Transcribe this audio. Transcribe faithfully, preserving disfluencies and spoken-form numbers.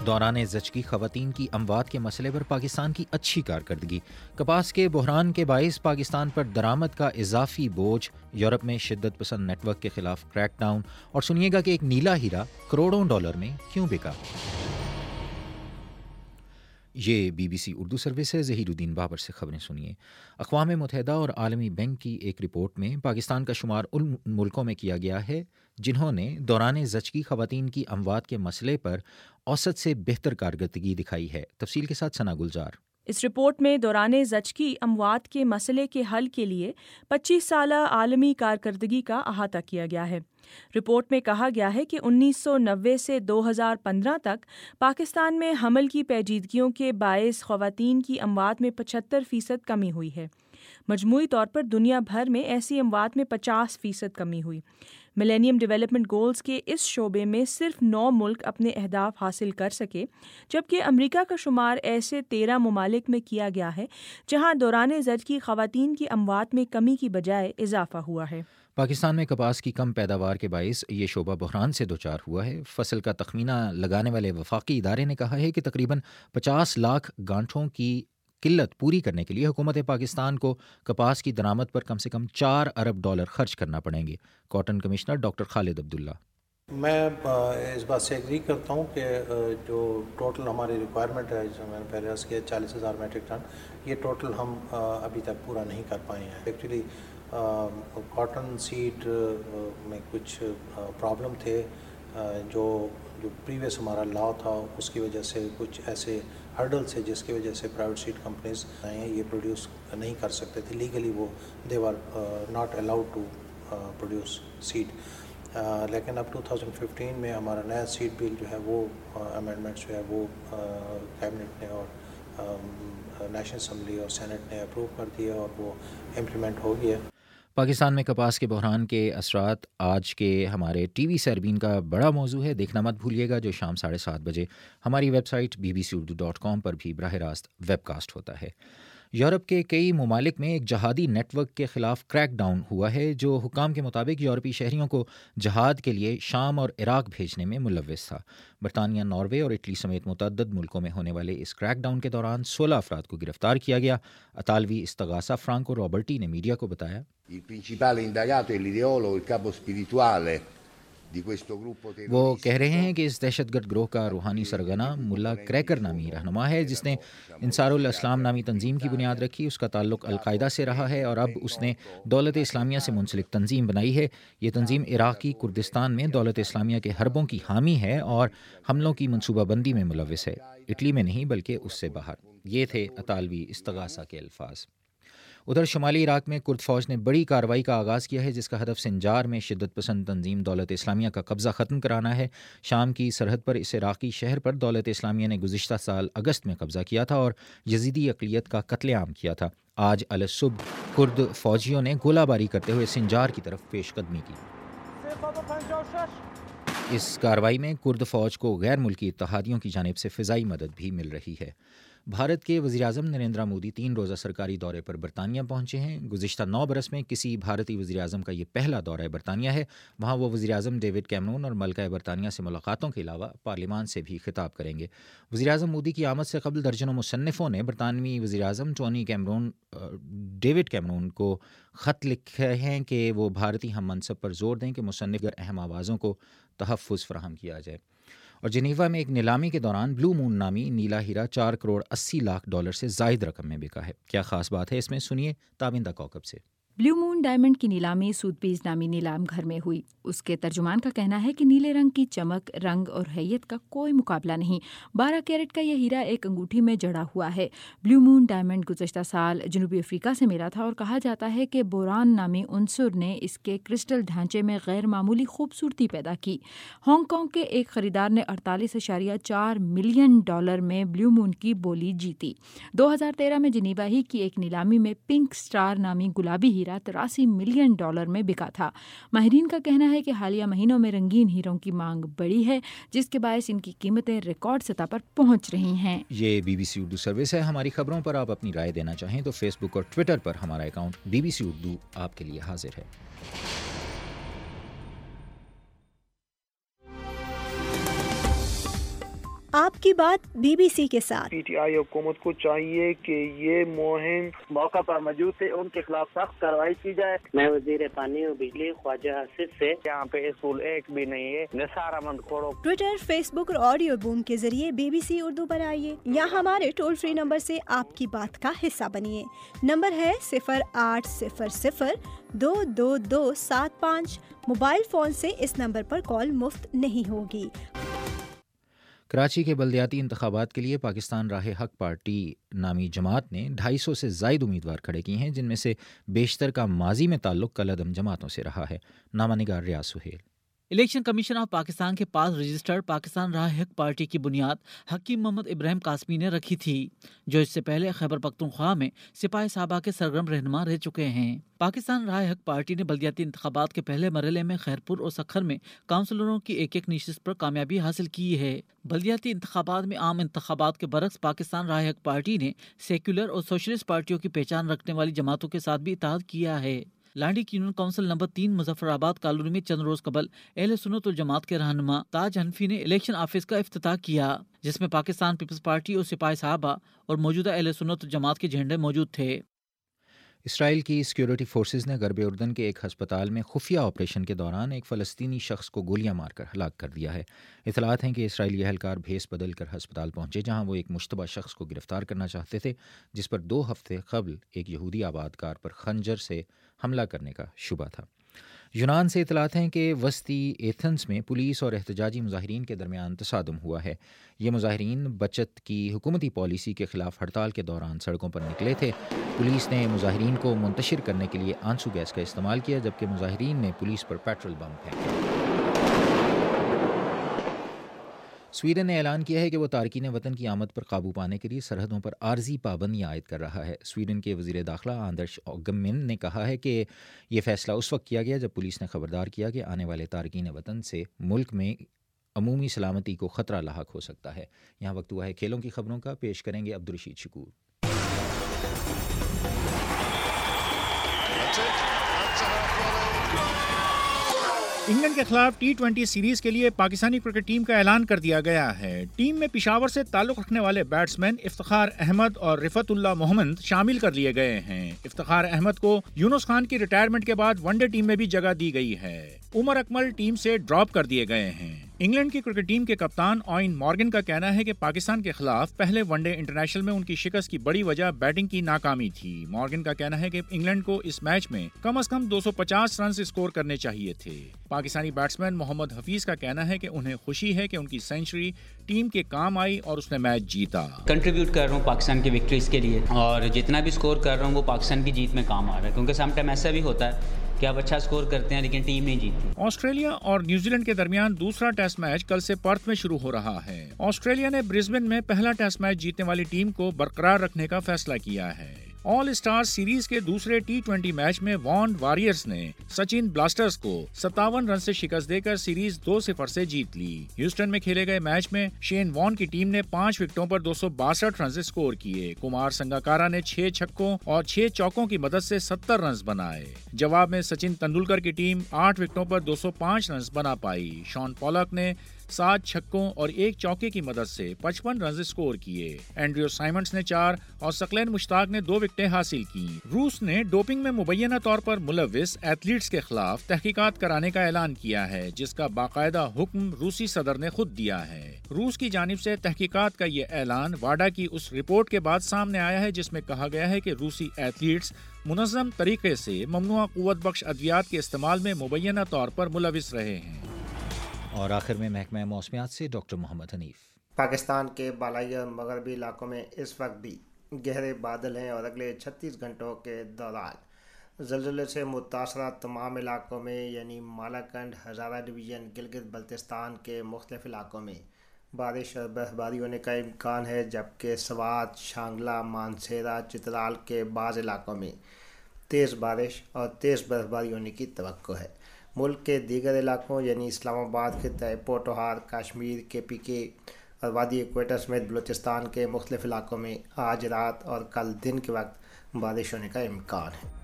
دوران زچگی خواتین کی اموات کے مسئلے پر پاکستان کی اچھی کارکردگی، کپاس کے بحران کے باعث پاکستان پر درآمد کا اضافی بوجھ، یورپ میں شدت پسند نیٹ ورک کے خلاف کریک ڈاؤن، اور سنیے گا کہ ایک نیلا ہیرا کروڑوں ڈالر میں کیوں بکا۔ یہ B B C Urdu service ہے۔ ظہیر الدین بابر سے خبریں سنیے۔ اقوام متحدہ اور عالمی بینک کی ایک رپورٹ میں پاکستان کا شمار ان ملکوں میں کیا گیا ہے جنہوں نے دوران زچگی خواتین کی اموات کے مسئلے پر اوسط سے بہتر کارکردگی دکھائی ہے۔ تفصیل کے ساتھ ثنا گلزار۔ اس رپورٹ میں دوران زچگی اموات کے مسئلے کے حل کے لیے پچیس سالہ عالمی کارکردگی کا احاطہ کیا گیا ہے۔ رپورٹ میں کہا گیا ہے کہ انیس سو نوے سے دو ہزار پندرہ تک پاکستان میں حمل کی پیچیدگیوں کے باعث خواتین کی اموات میں پچہتر فیصد کمی ہوئی ہے۔ مجموعی طور پر دنیا بھر میں ایسی اموات میں پچاس فیصد کمی ہوئی۔ ملینیم ڈیولپمنٹ گولز کے اس شعبے میں صرف نو ملک اپنے اہداف حاصل کر سکے، جبکہ امریکہ کا شمار ایسے تیرہ ممالک میں کیا گیا ہے جہاں دوران زچگی خواتین کی اموات میں کمی کی بجائے اضافہ ہوا ہے۔ پاکستان میں کپاس کی کم پیداوار کے باعث یہ شعبہ بحران سے دوچار ہوا ہے۔ فصل کا تخمینہ لگانے والے وفاقی ادارے نے کہا ہے کہ تقریباً پچاس لاکھ گانٹھوں کی قلت پوری کرنے کے لیے حکومت پاکستان کو کپاس کی درآمد پر کم سے کم چار ارب ڈالر خرچ کرنا پڑیں گے۔ Cotton commissioner doctor Khalid Abdullah: میں اس بات سے ایگری کرتا ہوں کہ جو ٹوٹل ہماری ریکوائرمنٹ ہے، جو میں نے پہلے عرض کیا چالیس ہزار میٹرک ٹن، یہ ٹوٹل ہم ابھی تک پورا نہیں کر پائے ہیں۔ ایکچولی کاٹن سیڈ میں کچھ پرابلم تھے، جو جو پریویس ہمارا لا تھا اس کی وجہ سے کچھ ایسے ہرڈلس ہے جس کی وجہ سے پرائیویٹ سیڈ کمپنیز ہیں یہ پروڈیوس نہیں کر سکتے تھے لیگلی، وہ they were not allowed to produce seed. لیکن اب ٹو تھاؤزنڈ ففٹین میں ہمارا نیا سیڈ بل جو ہے وہ امینڈمنٹس جو ہے وہ کیبنٹ نے اور نیشنل اسمبلی اور سینٹ نے اپروو کر دیا اور وہ امپلیمنٹ ہو گیا۔ پاکستان میں کپاس کے بحران کے اثرات آج کے ہمارے ٹی وی سربین کا بڑا موضوع ہے، دیکھنا مت بھولیے گا، جو شام ساڑھے سات بجے ہماری website B B C Urdu dot com پر بھی براہ راست ویب کاسٹ ہوتا ہے۔ یورپ کے کئی ممالک میں ایک جہادی نیٹ ورک کے خلاف کریک ڈاؤن ہوا ہے جو حکام کے مطابق یورپی شہریوں کو جہاد کے لیے شام اور عراق بھیجنے میں ملوث تھا۔ برطانیہ، ناروے اور اٹلی سمیت متعدد ملکوں میں ہونے والے اس کریک ڈاؤن کے دوران سولہ افراد کو گرفتار کیا گیا۔ اطالوی استغاثہ فرانکو روبرٹی نے میڈیا کو بتایا: Il principale indagato è l'ideologo, il capo spirituale di questo gruppo terroristico. وہ کہہ رہے ہیں کہ اس دہشت گرد گروہ کا روحانی سرگنا ملا کریکر نامی رہنما ہے جس نے انصار الاسلام نامی تنظیم کی بنیاد رکھی۔ اس کا تعلق القاعدہ سے رہا ہے اور اب اس نے دولت اسلامیہ سے منسلک تنظیم بنائی ہے۔ یہ تنظیم عراقی کردستان میں دولت اسلامیہ کے حربوں کی حامی ہے اور حملوں کی منصوبہ بندی میں ملوث ہے، اٹلی میں نہیں بلکہ اس سے باہر۔ یہ تھے اطالوی استغاثہ کے الفاظ۔ ادھر شمالی عراق میں کرد فوج نے بڑی کارروائی کا آغاز کیا ہے جس کا ہدف سنجار میں شدت پسند تنظیم دولت اسلامیہ کا قبضہ ختم کرانا ہے۔ شام کی سرحد پر اس عراقی شہر پر دولت اسلامیہ نے گزشتہ سال اگست میں قبضہ کیا تھا اور یزیدی اقلیت کا قتل عام کیا تھا۔ آج الصبح کرد فوجیوں نے گولہ باری کرتے ہوئے سنجار کی طرف پیش قدمی کی۔ اس کارروائی میں کرد فوج کو غیر ملکی اتحادیوں کی جانب سے فضائی مدد بھی مل رہی ہے۔ بھارت کے وزیر اعظم نریندر مودی تین روزہ سرکاری دورے پر برطانیہ پہنچے ہیں۔ گزشتہ نو برس میں کسی بھارتی وزیر اعظم کا یہ پہلا دورہ برطانیہ ہے۔ وہاں وہ وزیر اعظم ڈیوڈ کیمرون اور ملکہ برطانیہ سے ملاقاتوں کے علاوہ پارلیمان سے بھی خطاب کریں گے۔ وزیر اعظم مودی کی آمد سے قبل درجنوں مصنفوں نے برطانوی وزیر اعظم ٹونی کیمرون ڈیوڈ کیمرون کو خط لکھے ہیں کہ وہ بھارتی ہم منصب پر زور دیں کہ مصنف گر اہم آوازوں کو تحفظ فراہم کیا جائے۔ اور جنیوا میں ایک نیلامی کے دوران بلو مون نامی نیلا ہیرا چار کروڑ اسی لاکھ ڈالر سے زائد رقم میں بکا ہے۔ کیا خاص بات ہے اس میں، سنیے تابندہ کوکب سے۔ بلیو مون ڈائمنڈ کی نیلامی سوتھبیز نامی نیلام گھر میں ہوئی۔ اس کے ترجمان کا کہنا ہے کہ نیلے رنگ کی چمک، رنگ اور حیت کا کوئی مقابلہ نہیں۔ بارہ کیرٹ کا یہ ہیرا ایک انگوٹھی میں جڑا ہوا ہے۔ بلیو مون ڈائمنڈ گزشتہ سال جنوبی افریقہ سے ملا تھا اور کہا جاتا ہے کہ بوران نامی عنصر نے اس کے کرسٹل ڈھانچے میں غیر معمولی خوبصورتی پیدا کی۔ ہانگ کانگ کے ایک خریدار نے اڑتالیس اشاریہ چار ملین ڈالر میں بلیو مون کی بولی جیتی۔ دو ہزار تیرہ میں جنیوا ہی کی ایک نیلامی میں پنک سٹار نامی گلابی ہیرا تراسی ملین ڈالر میں بکا تھا۔ ماہرین کا کہنا ہے کہ حالیہ مہینوں میں رنگین ہیروں کی مانگ بڑھی ہے جس کے باعث ان کی قیمتیں ریکارڈ سطح پر پہنچ رہی ہیں۔ یہ B B C Urdu service ہے۔ ہماری خبروں پر آپ اپنی رائے دینا چاہیں تو فیس بک اور ٹویٹر پر ہمارا account B B C Urdu آپ کے لیے حاضر ہے۔ آپ کی بات بی بی سی کے ساتھ۔ پی ٹی آئی حکومت کو چاہیے کہ یہ مہم موقع پر موجود تھے، ان کے خلاف سخت کارروائی کی جائے۔ میں وزیر پانی اور بجلی خواجہ آصف سے، یہاں پہ اسکول ایک بھی نہیں ہے، Nisar Ahmed Khuhro. Twitter, Facebook اور آڈیو بوم کے ذریعے بی بی سی اردو پر آئیے یا ہمارے ٹول فری نمبر سے آپ کی بات کا حصہ بنیے۔ نمبر ہے صفر آٹھ صفر صفر دو دو دو سات پانچ۔ موبائل فون سے اس نمبر پر کال مفت نہیں ہوگی۔ کراچی کے بلدیاتی انتخابات کے لیے پاکستان راہ حق پارٹی نامی جماعت نے ڈھائی سو سے زائد امیدوار کھڑے کیے ہیں، جن میں سے بیشتر کا ماضی میں تعلق کالعدم جماعتوں سے رہا ہے۔ نامہ نگار Riaz Sohail. Election Commission of Pakistan کے پاس رجسٹرڈ پاکستان راہ حق پارٹی کی بنیاد حکیم محمد ابراہیم قاسمی نے رکھی تھی، جو اس سے پہلے خیبر پختونخوا میں سپاہی صحابہ کے سرگرم رہنما رہ چکے ہیں۔ پاکستان راہ حق پارٹی نے بلدیاتی انتخابات کے پہلے مرحلے میں خیرپور اور سکھر میں کونسلروں کی ایک ایک نشست پر کامیابی حاصل کی ہے۔ بلدیاتی انتخابات میں عام انتخابات کے برعکس پاکستان راہ حق پارٹی نے سیکولر اور سوشلسٹ پارٹیوں کی پہچان رکھنے والی جماعتوں کے ساتھ بھی اتحاد کیا ہے۔ لانڈی یونین کونسل نمبر تین مظفر آباد کالونی میں چند روز قبل اہل سنت الجماعت کے رہنما تاج حنفی نے الیکشن آفس کا افتتاح کیا، جس میں پاکستان پیپلز پارٹی اور سپاہی صحابہ اور موجودہ اہل سنت الجماعت کے جھنڈے موجود تھے۔ اسرائیل کی سیکیورٹی فورسز نے غرب اردن کے ایک ہسپتال میں خفیہ آپریشن کے دوران ایک فلسطینی شخص کو گولیاں مار کر ہلاک کر دیا ہے۔ اطلاعات ہیں کہ اسرائیلی اہلکار بھیس بدل کر ہسپتال پہنچے، جہاں وہ ایک مشتبہ شخص کو گرفتار کرنا چاہتے تھے، جس پر دو ہفتے قبل ایک یہودی آبادکار پر خنجر سے حملہ کرنے کا شبہ تھا۔ یونان سے اطلاعات ہیں کہ وسطی ایتھنز میں پولیس اور احتجاجی مظاہرین کے درمیان تصادم ہوا ہے۔ یہ مظاہرین بچت کی حکومتی پالیسی کے خلاف ہڑتال کے دوران سڑکوں پر نکلے تھے۔ پولیس نے مظاہرین کو منتشر کرنے کے لیے آنسو گیس کا استعمال کیا، جبکہ مظاہرین نے پولیس پر پیٹرول بم پھینکے۔ سویڈن نے اعلان کیا ہے کہ وہ تارکین وطن کی آمد پر قابو پانے کے لیے سرحدوں پر عارضی پابندیاں عائد کر رہا ہے۔ سویڈن کے وزیر داخلہ آندرش اوگمن نے کہا ہے کہ یہ فیصلہ اس وقت کیا گیا جب پولیس نے خبردار کیا کہ آنے والے تارکین وطن سے ملک میں عمومی سلامتی کو خطرہ لاحق ہو سکتا ہے۔ یہاں وقت ہوا ہے کھیلوں کی خبروں کا، پیش کریں گے عبدالرشید شکور۔ انگلینڈ کے خلاف ٹی ٹوینٹی سیریز کے لیے پاکستانی کرکٹ ٹیم کا اعلان کر دیا گیا ہے۔ ٹیم میں پشاور سے تعلق رکھنے والے بیٹسمین افتخار احمد اور رفعت اللہ محمد شامل کر لیے گئے ہیں۔ افتخار احمد کو یونس خان کی ریٹائرمنٹ کے بعد ون ڈے ٹیم میں بھی جگہ دی گئی ہے۔ عمر اکمل ٹیم سے ڈراپ کر دیے گئے ہیں۔ انگلینڈ کی کرکٹ ٹیم کے کپتان اوین مارگن کا کہنا ہے کہ پاکستان کے خلاف پہلے ون ڈے انٹرنیشنل میں ان کی شکست کی بڑی وجہ بیٹنگ کی ناکامی تھی۔ مارگن کا کہنا ہے کہ انگلینڈ کو اس میچ میں کم از کم دو سو پچاس رنز اسکور کرنے چاہیے تھے۔ پاکستانی بیٹسمین محمد حفیظ کا کہنا ہے کہ انہیں خوشی ہے کہ ان کی سینچری ٹیم کے کام آئی اور اس نے میچ جیتا۔ کنٹریبیوٹ کر رہا ہوں پاکستان کی وکٹریز کے لیے، اور جتنا بھی اسکور کر رہا ہوں وہ پاکستان کی جیت میں کام آ رہا ہے، کیونکہ سم ٹائم ایسا بھی ہوتا ہے کہ آپ اچھا اسکور کرتے ہیں لیکن ٹیم نہیں جیتتی۔ آسٹریلیا اور نیوزی لینڈ کے درمیان دوسرا ٹیسٹ میچ کل سے پرتھ میں شروع ہو رہا ہے۔ آسٹریلیا نے برسبن میں پہلا ٹیسٹ میچ جیتنے والی ٹیم کو برقرار رکھنے کا فیصلہ کیا ہے۔ آل اسٹار سیریز کے دوسرے ٹی ٹوینٹی میچ میں وان واریئرز نے سچن بلاسٹرز کو ستاون رن سے شکست دے کر سیریز دو صفر سے جیت لی۔ ہیوسٹن میں کھیلے گئے میچ میں شین وان کی ٹیم نے پانچ وکٹوں پر دو سو باسٹھ رنز اسکور کیے۔ کمار سنگاکارا نے چھ چھکوں اور چھ چوکوں کی مدد سے ستر رنز بنائے۔ جواب میں سچن تندولکر کی ٹیم آٹھ وکٹوں پر دو سو پانچ رنز بنا پائی۔ شان پولک نے سات چھکوں اور ایک چوکے کی مدد سے پچپن رنز اسکور کیے۔ اینڈریو سائمنڈس نے چار اور ثقلین مشتاق نے دو وکٹیں حاصل کی۔ روس نے ڈوپنگ میں مبینہ طور پر ملوث ایتھلیٹس کے خلاف تحقیقات کرانے کا اعلان کیا ہے، جس کا باقاعدہ حکم روسی صدر نے خود دیا ہے۔ روس کی جانب سے تحقیقات کا یہ اعلان واڈا کی اس رپورٹ کے بعد سامنے آیا ہے جس میں کہا گیا ہے کہ روسی ایتھلیٹس منظم طریقے سے ممنوعہ قوت بخش ادویات کے استعمال میں مبینہ طور پر ملوث رہے ہیں۔ اور آخر میں محکمہ موسمیات سے ڈاکٹر محمد حنیف۔ پاکستان کے بالائی اور مغربی علاقوں میں اس وقت بھی گہرے بادل ہیں اور اگلے چھتیس گھنٹوں کے دوران زلزلے سے متاثرہ تمام علاقوں میں یعنی مالاکنڈ، ہزارہ ڈویژن، گلگت بلتستان کے مختلف علاقوں میں بارش اور برف باری ہونے کا امکان ہے، جبکہ سوات، شانگلہ، مانسہرہ، چترال کے بعض علاقوں میں تیز بارش اور تیز برف باری ہونے کی توقع ہے۔ ملک کے دیگر علاقوں یعنی اسلام آباد خطہ پوٹوہار، کشمیر کے پی کے اور وادی کوئٹہ سمیت بلوچستان کے مختلف علاقوں میں آج رات اور کل دن کے وقت بارش ہونے کا امکان ہے۔